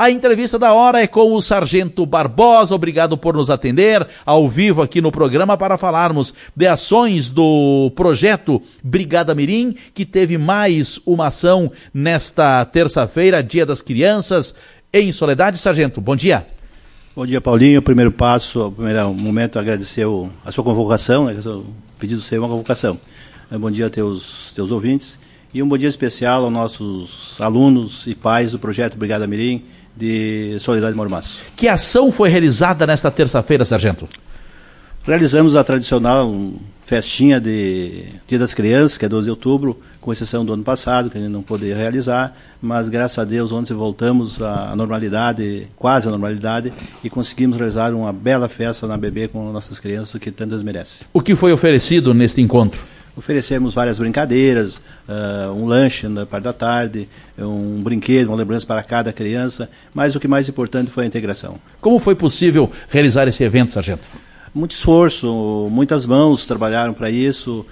A entrevista da hora é com o Sargento Barbosa. Obrigado por nos atender ao vivo aqui no programa para falarmos de ações do projeto Brigada Mirim, que teve mais uma ação nesta terça-feira, Dia das Crianças, em Soledade. Sargento, bom dia. Bom dia, Paulinho. O primeiro passo, o primeiro momento, agradecer a sua convocação, né, o pedido seu é uma convocação. Bom dia a teus ouvintes e um bom dia especial aos nossos alunos e pais do projeto Brigada Mirim de Soledade Mormaço. Que ação foi realizada nesta terça-feira, Sargento? Realizamos a tradicional festinha de Dia das Crianças, que é 12 de outubro, com exceção do ano passado, que a gente não poderia realizar, mas graças a Deus ontem voltamos à normalidade, quase à normalidade, e conseguimos realizar uma bela festa na BB com nossas crianças que tantas merecem. O que foi oferecido neste encontro? Oferecemos várias brincadeiras, um lanche na parte da tarde, um brinquedo, uma lembrança para cada criança, mas o que mais importante foi a integração. Como foi possível realizar esse evento, Sargento? Muito esforço, muitas mãos trabalharam para isso,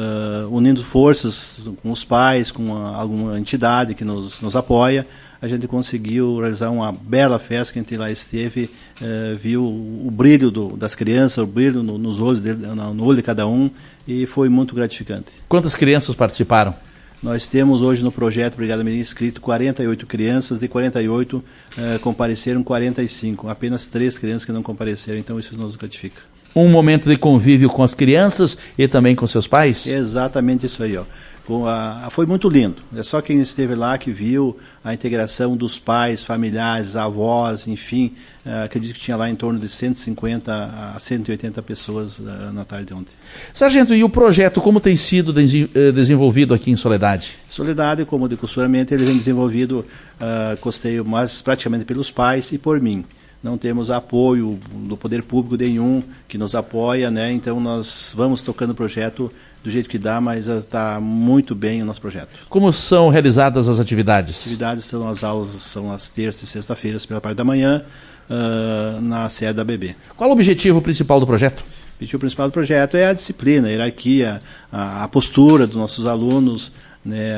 unindo forças com os pais, com alguma entidade que nos apoia. A gente conseguiu realizar uma bela festa, que a gente lá esteve, viu o brilho das crianças, o brilho nos olhos no olho de cada um, e foi muito gratificante. Quantas crianças participaram? Nós temos hoje no projeto Brigada Mirim inscrito 48 crianças, de 48 compareceram 45, apenas 3 crianças que não compareceram, então isso nos gratifica. Um momento de convívio com as crianças e também com seus pais? Exatamente isso aí, ó. Foi muito lindo. É só quem esteve lá que viu a integração dos pais, familiares, avós, enfim. Acredito que tinha lá em torno de 150 a 180 pessoas na tarde de ontem. Sargento, e o projeto como tem sido desenvolvido aqui em Soledade? Soledade, como de costuramente, ele vem desenvolvido, costeio, mas praticamente pelos pais e por mim. Não temos apoio do poder público nenhum que nos apoia, né? Então nós vamos tocando o projeto do jeito que dá, mas está muito bem o nosso projeto. Como são realizadas as atividades? As atividades são as aulas, são as terças e sexta-feiras pela parte da manhã, na sede da BB. Qual o objetivo principal do projeto? O objetivo principal do projeto é a disciplina, a hierarquia, a postura dos nossos alunos, né,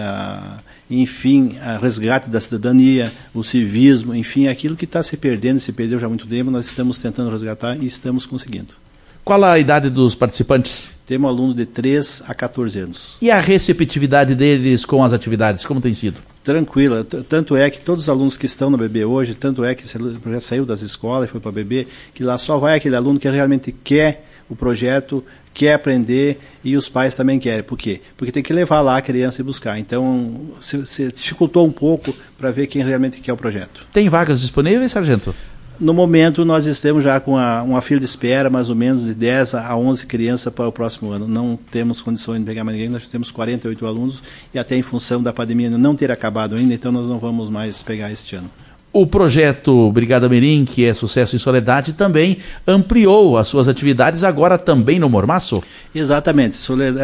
enfim, a resgate da cidadania, o civismo, enfim, aquilo que está se perdendo, se perdeu já há muito tempo, nós estamos tentando resgatar e estamos conseguindo. Qual a idade dos participantes? Temos um aluno de 3 a 14 anos. E a receptividade deles com as atividades, como tem sido? Tranquila, tanto é que todos os alunos que estão na BB hoje, tanto é que o projeto saiu das escolas e foi para a BB, que lá só vai aquele aluno que realmente quer o projeto, quer aprender, e os pais também querem. Por quê? Porque tem que levar lá a criança e buscar. Então, se dificultou um pouco para ver quem realmente quer o projeto. Tem vagas disponíveis, Sargento? No momento, nós estamos já com uma fila de espera, mais ou menos de 10 a 11 crianças para o próximo ano. Não temos condições de pegar mais ninguém, nós temos 48 alunos, e até em função da pandemia não ter acabado ainda, então nós não vamos mais pegar este ano. O projeto Brigada Mirim, que é sucesso em Soledade, também ampliou as suas atividades agora também no Mormaço? Exatamente.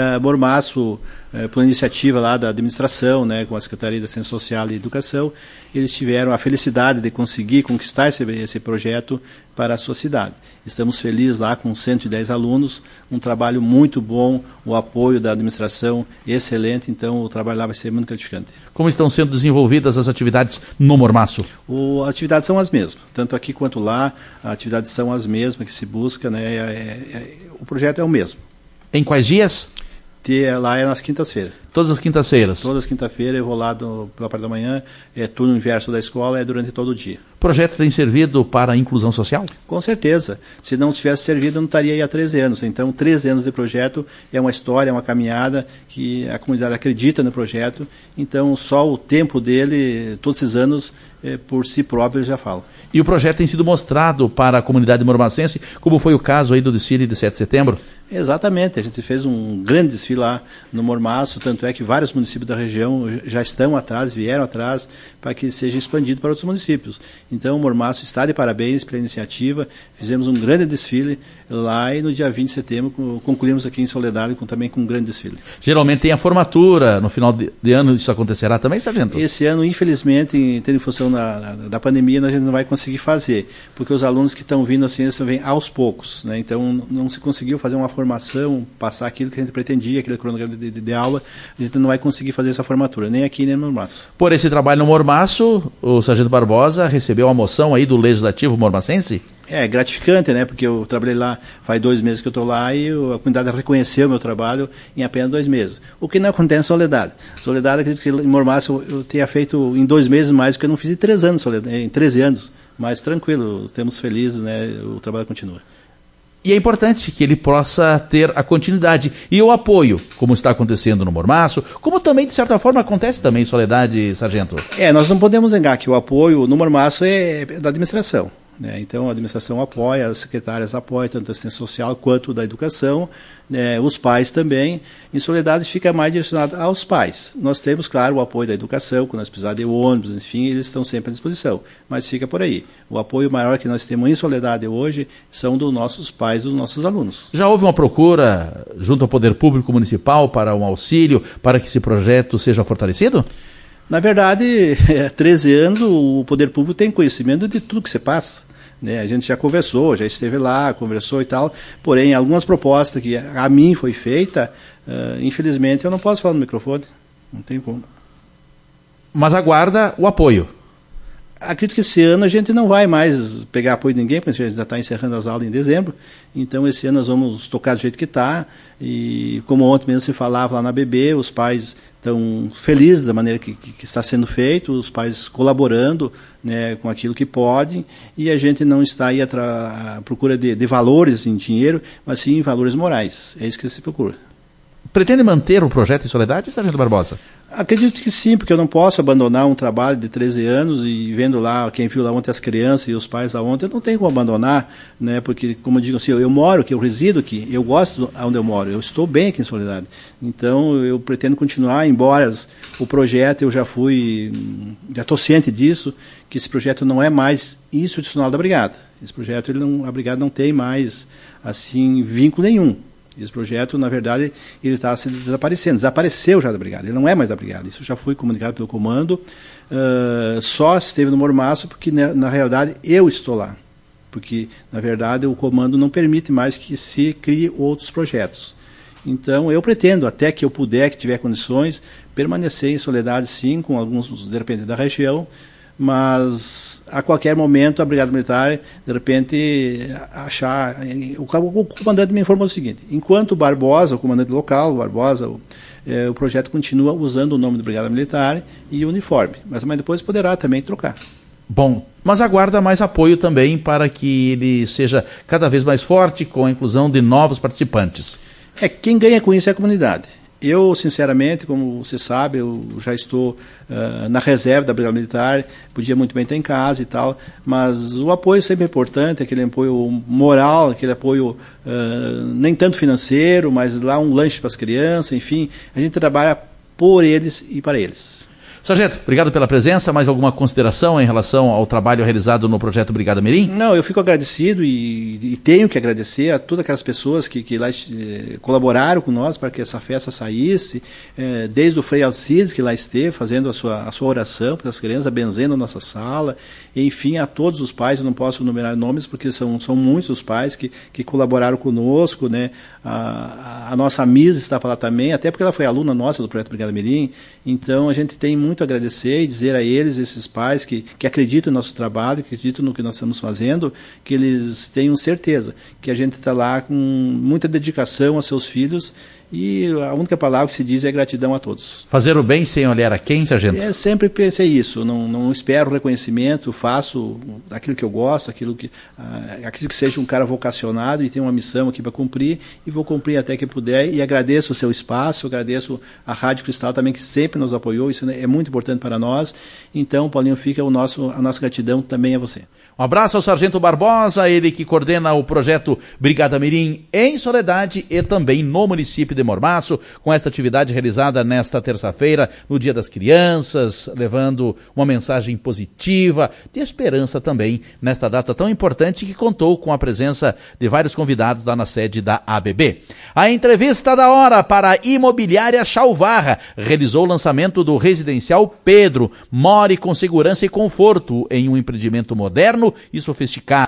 Mormaço, por iniciativa lá da administração, né, com a Secretaria da Ciência Social e Educação, eles tiveram a felicidade de conseguir conquistar esse projeto para a sua cidade. Estamos felizes lá com 110 alunos, um trabalho muito bom, o apoio da administração excelente, então o trabalho lá vai ser muito gratificante. Como estão sendo desenvolvidas as atividades no Mormaço? As atividades são as mesmas, tanto aqui quanto lá, as atividades são as mesmas que se busca, né, o projeto é o mesmo. Em quais dias? Lá é nas quintas-feiras. Todas as quintas-feiras? Todas as quintas-feiras eu vou lá pela parte da manhã, turno inverso da escola, é durante todo o dia. O projeto tem servido para a inclusão social? Com certeza. Se não tivesse servido, eu não estaria aí há 13 anos. Então, 13 anos de projeto é uma história, é uma caminhada que a comunidade acredita no projeto. Então, só o tempo dele, todos esses anos, por si próprio, ele já fala. E o projeto tem sido mostrado para a comunidade mormacense, como foi o caso aí do desfile de 7 de setembro? Exatamente, a gente fez um grande desfile lá no Mormaço, tanto é que vários municípios da região já estão atrás, vieram atrás, para que seja expandido para outros municípios. Então o Mormaço está de parabéns pela iniciativa, fizemos um grande desfile lá e no dia 20 de setembro concluímos aqui em Soledade também com um grande desfile. Geralmente tem a formatura, no final de ano isso acontecerá também, Sargento? Esse ano, infelizmente, tendo em função da pandemia, a gente não vai conseguir fazer, porque os alunos que estão vindo assim, eles vêm aos poucos, né? Então não se conseguiu fazer uma formatura formação, passar aquilo que a gente pretendia, aquele cronograma de aula, a gente não vai conseguir fazer essa formatura, nem aqui nem no Mormaço. Por esse trabalho no Mormaço, o Sargento Barbosa recebeu a moção aí do Legislativo mormacense? É gratificante, né? Porque eu trabalhei lá, faz 2 meses que eu estou lá e a comunidade reconheceu o meu trabalho em apenas 2 meses. O que não acontece em Soledade. Soledade, acredito que em Mormaço eu tenha feito em 2 meses mais do que eu não fiz em 3 anos, em 13 anos. Mas tranquilo, estamos felizes, né? O trabalho continua. E é importante que ele possa ter a continuidade e o apoio, como está acontecendo no Mormaço, como também, de certa forma, acontece também em Soledade, Sargento. Nós não podemos negar que o apoio no Mormaço é da administração. Então, a administração apoia, as secretárias apoiam, tanto da assistência social quanto da educação, os pais também. Em Soledade fica mais direcionado aos pais. Nós temos, claro, o apoio da educação, quando nós precisarmos de ônibus, enfim, eles estão sempre à disposição. Mas fica por aí. O apoio maior que nós temos em Soledade hoje são dos nossos pais, dos nossos alunos. Já houve uma procura junto ao Poder Público Municipal para um auxílio, para que esse projeto seja fortalecido? Na verdade, há 13 anos o Poder Público tem conhecimento de tudo que se passa. A gente já conversou, já esteve lá, conversou e tal, porém, algumas propostas que a mim foi feita, infelizmente eu não posso falar no microfone, não tem como. Mas aguarda o apoio. Acredito que esse ano a gente não vai mais pegar apoio de ninguém, porque a gente já está encerrando as aulas em dezembro, então esse ano nós vamos tocar do jeito que está, e como ontem mesmo se falava lá na BB, os pais estão felizes da maneira que está sendo feito, os pais colaborando, né, com aquilo que podem, e a gente não está aí à procura de valores em dinheiro, mas sim em valores morais, é isso que se procura. Pretende manter o projeto em Soledade, Sargento Barbosa? Acredito que sim, porque eu não posso abandonar um trabalho de 13 anos e vendo lá, quem viu lá ontem as crianças e os pais lá ontem, eu não tenho como abandonar, né, porque, como eu digo assim, eu moro aqui, eu resido aqui, eu gosto de onde eu moro, eu estou bem aqui em Soledade. Então, eu pretendo continuar, embora o projeto eu já estou ciente disso, que esse projeto não é mais institucional da Brigada. Esse projeto, a Brigada não tem mais, assim, vínculo nenhum. Esse projeto, na verdade, ele está se desaparecendo. Desapareceu já da Brigada, ele não é mais da Brigada. Isso já foi comunicado pelo comando, só esteve no Mormaço porque, na realidade, eu estou lá. Porque, na verdade, o comando não permite mais que se crie outros projetos. Então, eu pretendo, até que eu puder, que tiver condições, permanecer em Soledade, sim, com alguns, dependendo da região, mas a qualquer momento a Brigada Militar, de repente, achar... O comandante me informou o seguinte: enquanto o Barbosa, o comandante local, o Barbosa, o projeto continua usando o nome da Brigada Militar e o uniforme, mas depois poderá também trocar. Bom, mas aguarda mais apoio também para que ele seja cada vez mais forte com a inclusão de novos participantes. Quem ganha com isso é a comunidade. Eu, sinceramente, como você sabe, eu já estou na reserva da Brigada Militar, podia muito bem estar em casa e tal, mas o apoio sempre é importante, aquele apoio moral, aquele apoio nem tanto financeiro, mas lá um lanche para as crianças, enfim, a gente trabalha por eles e para eles. Sargento, obrigado pela presença. Mais alguma consideração em relação ao trabalho realizado no projeto Brigada Mirim? Não, eu fico agradecido e tenho que agradecer a todas aquelas pessoas que lá colaboraram com nós para que essa festa saísse, desde o Frei Alcides, que lá esteve fazendo a sua oração para as crianças, benzendo a nossa sala, enfim, a todos os pais. Eu não posso numerar nomes porque são muitos os pais que colaboraram conosco, né? A nossa Misa estava lá também, até porque ela foi aluna nossa do projeto Brigada Mirim. Então a gente tem muito a agradecer e dizer a eles, esses pais que acreditam no nosso trabalho, que acreditam no que nós estamos fazendo, que eles tenham certeza que a gente está lá com muita dedicação aos seus filhos, e a única palavra que se diz é gratidão a todos. Fazer o bem sem olhar a quem, Sargento? Sempre pensei isso, não espero reconhecimento, faço aquilo que eu gosto, aquilo que seja um cara vocacionado e tem uma missão aqui para cumprir, e vou cumprir até que puder, e agradeço o seu espaço, agradeço a Rádio Cristal também, que sempre nos apoiou, isso é muito importante para nós. Então, Paulinho, fica a nossa gratidão também a você. Um abraço ao Sargento Barbosa, ele que coordena o projeto Brigada Mirim em Soledade e também no município de Mormaço, com esta atividade realizada nesta terça-feira, no Dia das Crianças, levando uma mensagem positiva, de esperança também, nesta data tão importante que contou com a presença de vários convidados lá na sede da ABB. A entrevista da hora para a Imobiliária Chalvarra realizou o lançamento do residencial Pedro. More com segurança e conforto em um empreendimento moderno e sofisticado.